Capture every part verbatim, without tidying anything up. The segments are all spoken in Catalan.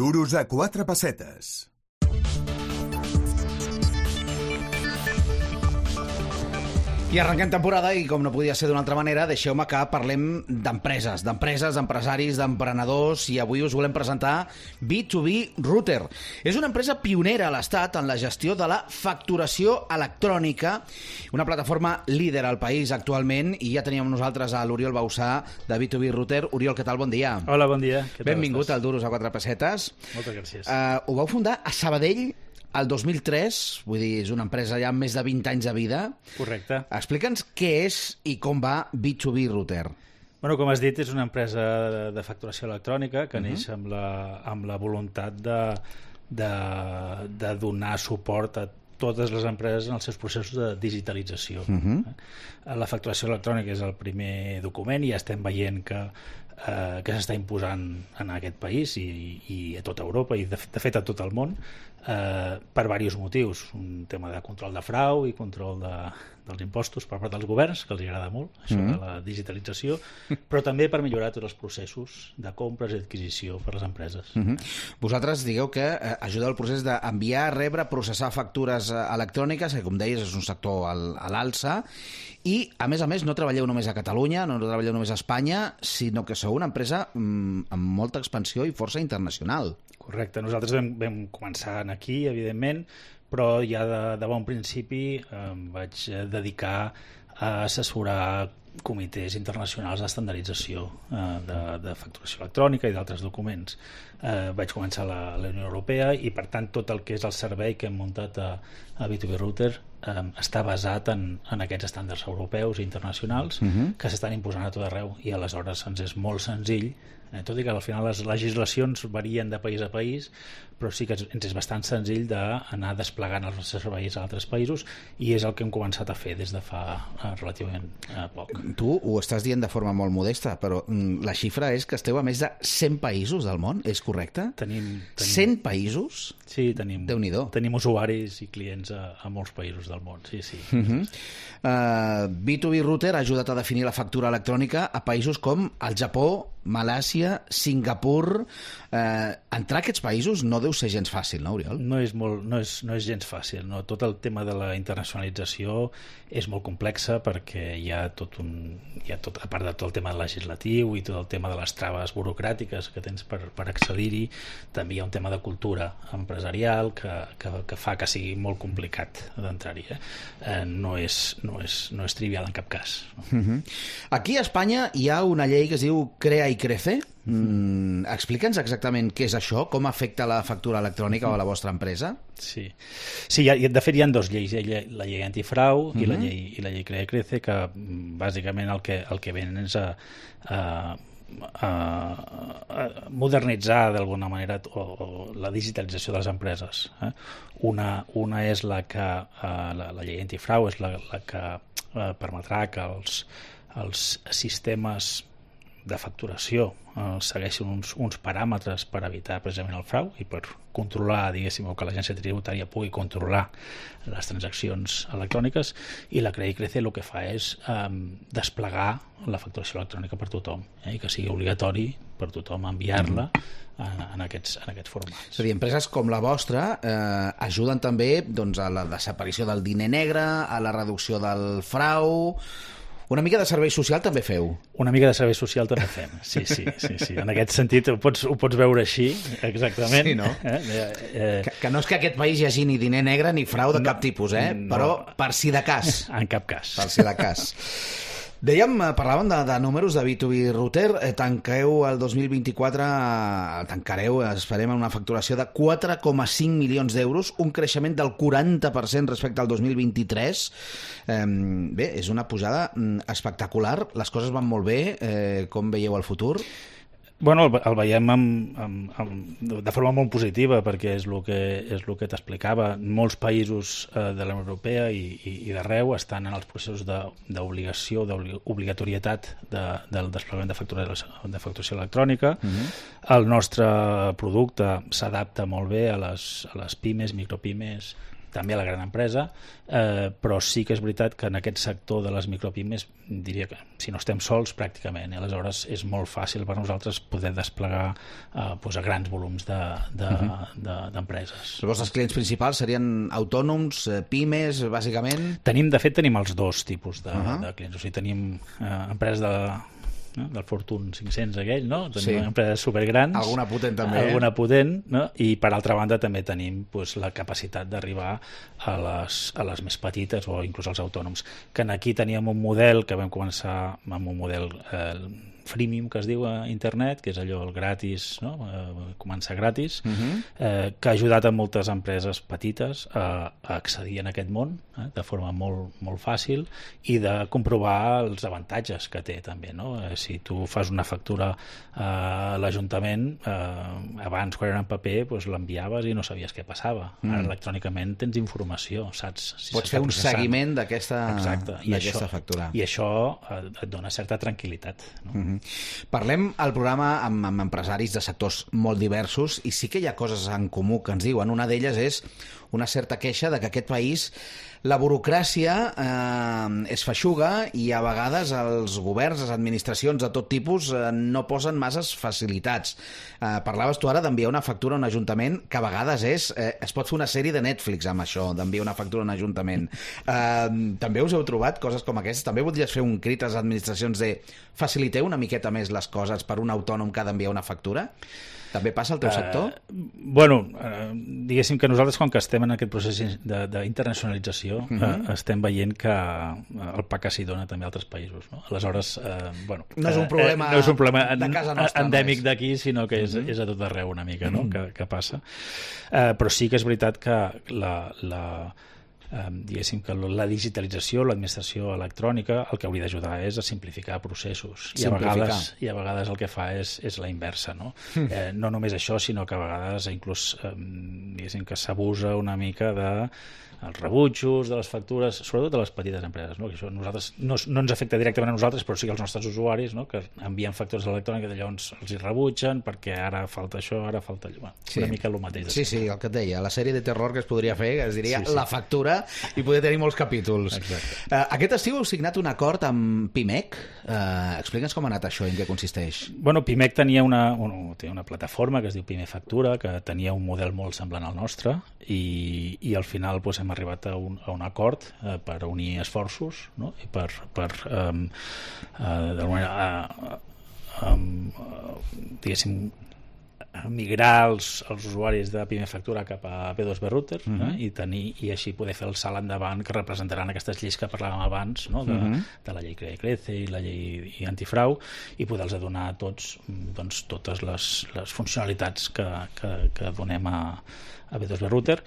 Duros a quatre pessetes. I arrenquem temporada i, com no podia ser d'una altra manera, deixeu-me que parlem d'empreses, d'empreses, d'empresaris, d'emprenedors, i avui us volem presentar B dos B Router. És una empresa pionera a l'Estat en la gestió de la facturació electrònica, una plataforma líder al país actualment, i ja teníem nosaltres a l'Oriol Bausà de B dos B Router. Oriol, què tal? Bon dia. Hola, bon dia. Benvingut al Duros a quatre pessetes. Moltes gràcies. Uh, ho vau fundar a Sabadell el dos mil tres, vull dir, és una empresa ja amb més de vint anys de vida. Correcte. Explica'ns què és i com va B dos B Router. Bueno, com has dit, és una empresa de, de facturació electrònica que uh-huh. neix amb la, amb la voluntat de, de, de donar suport a totes les empreses en els seus processos de digitalització. Uh-huh. La facturació electrònica és el primer document i ja estem veient que eh, que s'està imposant en aquest país i, i a tota Europa i de, de fet a tot el món eh, per diversos motius. Un tema de control de frau i control de, dels impostos per part dels governs, que els agrada molt, això mm-hmm. de la digitalització, però també per millorar tots els processos de compres i adquisició per les empreses. Mm-hmm. Vosaltres digueu que eh, ajudeu el procés d'enviar, rebre, processar factures eh, electròniques, que com deies és un sector al, a l'alça, i a més a més no treballeu només a Catalunya, no treballeu només a Espanya, sinó que sou una empresa mm, amb molta expansió i força internacional. Correcte, nosaltres vam, vam començar aquí, evidentment, però ja de, de bon principi em vaig dedicar a assessorar comitès internacionals d'estandardització eh, de, de facturació electrònica i d'altres documents. Eh, vaig començar a la, a la Unió Europea i, per tant, tot el que és el servei que hem muntat a, a B dos B Router eh, està basat en, en aquests estàndards europeus i internacionals uh-huh. que s'estan imposant a tot arreu i aleshores ens és molt senzill, eh, tot i que al final les legislacions varien de país a país, però sí que ens és bastant senzill d'anar desplegant els nostres serveis a altres països i és el que hem començat a fer des de fa eh, relativament eh, poc. Tu ho estàs dient de forma molt modesta, però mm, la xifra és que esteu a més de cent països del món, és correcte? Tenim, tenim... cent països? Sí, tenim, Déu-n'hi-do. Tenim usuaris i clients a, a molts països del món, sí, sí. Uh-huh. uh, B dos B Router ha ajudat a definir la factura electrònica a països com el Japó, Malàisia, Singapur. Uh, entrar a aquests països no deu ser gens fàcil, no, Oriol? No és, molt, no és, no és gens fàcil. No? Tot el tema de la internacionalització és molt complexa perquè hi ha tot un... Hi ha tot, a part de tot el tema legislatiu i tot el tema de les traves burocràtiques que tens per, per accedir-hi, també hi ha un tema de cultura empresarial que, que, que fa que sigui molt complicat d'entrar-hi. Eh? Eh, no, és, no, és, no és trivial en cap cas. Uh-huh. Aquí a Espanya hi ha una llei que es diu Crea i Crece. Mm, explica'ns exactament què és això, com afecta la factura electrònica o a la vostra empresa. Sí, sí ha, de fet hi ha dos lleis, la llei antifrau uh-huh. i, la llei, i la llei Crea i Crece, que bàsicament el que, el que venen és a, a, a, a modernitzar d'alguna manera o, o la digitalització de les empreses. Eh? Una, una és la que uh, la, la llei antifrau és la, la que uh, permetrà que els, els sistemes de facturació eh, segueixen uns, uns paràmetres per evitar precisament el frau i per controlar, diguéssim, o que l'agència tributària pugui controlar les transaccions electròniques, i la Crea i Crece el que fa és eh, desplegar la facturació electrònica per tothom eh, i que sigui obligatori per tothom enviar-la en, en, aquests, en aquests formats. És a dir, empreses com la vostra eh, ajuden també doncs, a la desaparició del diner negre, a la reducció del frau. Una mica de servei social també feu? Una mica de servei social també fem, sí, sí, sí, sí. En aquest sentit ho pots, ho pots veure així, exactament. Sí, no? Eh? Eh, eh... Que, que no és que aquest país hi hagi ni diner negre ni frau de no, cap tipus, eh? No. Però per si de cas. En cap cas. Per si de cas. Dèiem, parlàvem de, de números de B dos B Router, eh, tanqueu el dos mil vint-i-quatre, eh, tancareu, esperem, una facturació de quatre coma cinc milions d'euros, un creixement del quaranta per cent respecte al dos mil vint-i-tres. Eh, bé, és una pujada espectacular, les coses van molt bé, eh, com veieu el futur? Bueno, el, el veiem amb, amb, amb, de forma molt positiva perquè és el que, és el que t'explicava. Molts països eh, de la Unió Europea i, i, i d'arreu estan en els processos d'obligació, d'obligatorietat de, del desplegament de, factura, de facturació electrònica. Uh-huh. El nostre producte s'adapta molt bé a les, a les pimes, micropimes, també a la gran empresa, eh, però sí que és veritat que en aquest sector de les micropimes diria que si no estem sols pràcticament, i aleshores és molt fàcil per nosaltres poder desplegar eh, pues a grans volums d'empreses. De, de, de, d'empreses. Els vostres clients principals serien autònoms, eh, pimes, bàsicament? Tenim, de fet, tenim els dos tipus de, uh -huh. de clients. O sigui, tenim eh, empreses de no? del Fortune cinc-cents aquell, no? Tenim sí. empreses supergrans. Alguna potent també. Alguna potent, no? I per altra banda també tenim pues, la capacitat d'arribar a les, a les més petites o inclús als autònoms. Que aquí teníem un model que vam començar amb un model eh, freemium, que es diu a internet, que és allò el gratis, no? eh, començar gratis, uh-huh. eh, que ha ajudat a moltes empreses petites a, a accedir en aquest món eh, de forma molt, molt fàcil i de comprovar els avantatges que té també, no? Eh, si tu fas una factura a l'Ajuntament, eh, abans quan era en paper doncs l'enviaves i no sabies què passava. Mm. Ara electrònicament tens informació, saps? Si pots fer un processant. seguiment d'aquesta factura. I això et dona certa tranquil·litat, no? Mm-hmm. Parlem al programa amb, amb empresaris de sectors molt diversos i sí que hi ha coses en comú que ens diuen. Una d'elles és una certa queixa de que aquest país la burocràcia eh, és feixuga i a vegades els governs, les administracions de tot tipus eh, no posen masses facilitats. Eh, parlaves tu ara d'enviar una factura a un ajuntament que a vegades és, eh, es pot fer una sèrie de Netflix amb això, d'enviar una factura a un ajuntament. Eh, també us heu trobat coses com aquestes? També voldries fer un crit a les administracions de faciliteu una miqueta més les coses per un autònom que ha d'enviar una factura? També passa al teu sector? Uh, bueno, uh, diguéssim que nosaltres, quan que estem en aquest procés d'internacionalització, uh -huh. uh, estem veient que uh, el pa que s'hi dona també a altres països, no? Aleshores, uh, bueno... No és un problema, uh, no és un problema de casa nostra. Endèmic d'aquí, sinó que és, uh -huh. és a tot arreu una mica, no? Uh -huh. que, que passa. Uh, però sí que és veritat que la... la Um, diguéssim que la digitalització, l'administració electrònica, el que hauria d'ajudar és a simplificar processos. I a vegades, i a vegades el que fa és, és la inversa, no? Mm. Eh, no només això, sinó que a vegades inclús um, diguéssim que s'abusa una mica de els rebutjos, de les factures, sobretot de les petites empreses, no? Que això nosaltres, no, no ens afecta directament a nosaltres, però sí que als nostres usuaris, no? Que envien factures electròniques i llavors els hi rebutgen perquè ara falta això, ara falta allò. Bueno, sí. Una mica el mateix. Sí, sí, el que et deia, la sèrie de terror que es podria fer, que es diria sí, sí. La factura, i poder tenir molts capítols. Uh, aquest estiu heu signat un acord amb Pimec. Uh, Explica'ns com ha anat això i en què consisteix. Bueno, Pimec tenia una, una, una plataforma que es diu Pime Factura, que tenia un model molt semblant al nostre, i, i al final doncs, hem arribat a un, a un acord eh, per unir esforços, no? I per, per um, uh, d'alguna manera uh, um, uh, diguéssim migrar els, els usuaris de Pime Factura cap a P dos B Router uh -huh. eh? I, tenir, i així poder fer el salt endavant que representaran aquestes lleis que parlàvem abans, no? de, uh -huh. de la llei Crea i Crece i la llei i antifrau, i poder-los donar a tots doncs, totes les, les funcionalitats que, que, que donem a, a P dos B Router.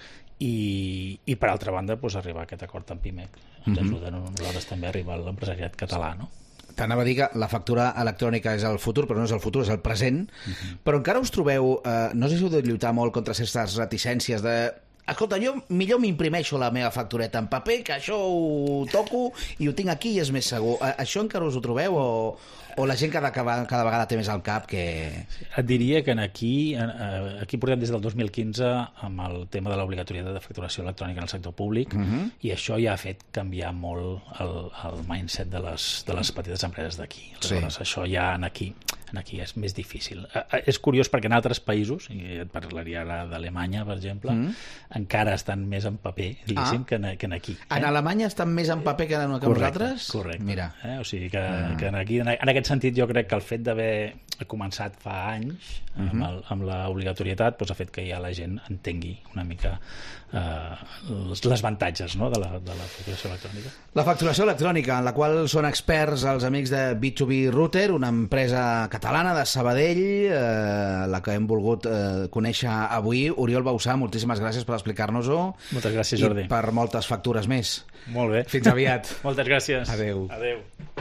I, i per altra banda doncs, arribar a aquest acord amb Pimec ens ajuda uh -huh. nosaltres també a arribar a l'empresariat català, no? T'anava a dir que la factura electrònica és el futur, però no és el futur, és el present. Uh-huh. Però encara us trobeu, eh, no sé si heu de lluitar molt contra aquestes reticències de escolta, jo millor m'imprimeixo la meva factureta en paper, que això ho toco i ho tinc aquí i és més segur. A, això encara us ho trobeu o, o la gent cada, cada vegada té més al cap que... Et diria que en aquí, en, aquí portem des del dos mil quinze amb el tema de l'obligatorietat de facturació electrònica en el sector públic uh-huh. i això ja ha fet canviar molt el, el mindset de les, de les petites empreses d'aquí. Aleshores, sí. Això ja en aquí, en aquí és més difícil. És curiós perquè en altres països, i et parlaria ara d'Alemanya, per exemple, uh-huh. encara estan més en paper, diguéssim, ah. que, en, que en aquí. En eh? Alemanya estan més en paper que, en, que correcte, nosaltres? Correcte. Mira. Eh? O sigui que, ah. que en, aquí, en aquest sentit jo crec que el fet d'haver començat fa anys uh-huh. amb, el, amb l'obligatorietat doncs ha fet que ja la gent entengui una mica eh, les, les avantatges, no? de, la, de la facturació electrònica. La facturació electrònica, en la qual són experts els amics de B dos B Router, una empresa catalana de Sabadell, eh, la que hem volgut eh, conèixer avui. Oriol Bausà, moltíssimes gràcies per explicar-nos-ho. Moltes gràcies, Jordi. I per moltes factures més. Molt bé. Fins aviat. Moltes gràcies. Adéu. Adéu.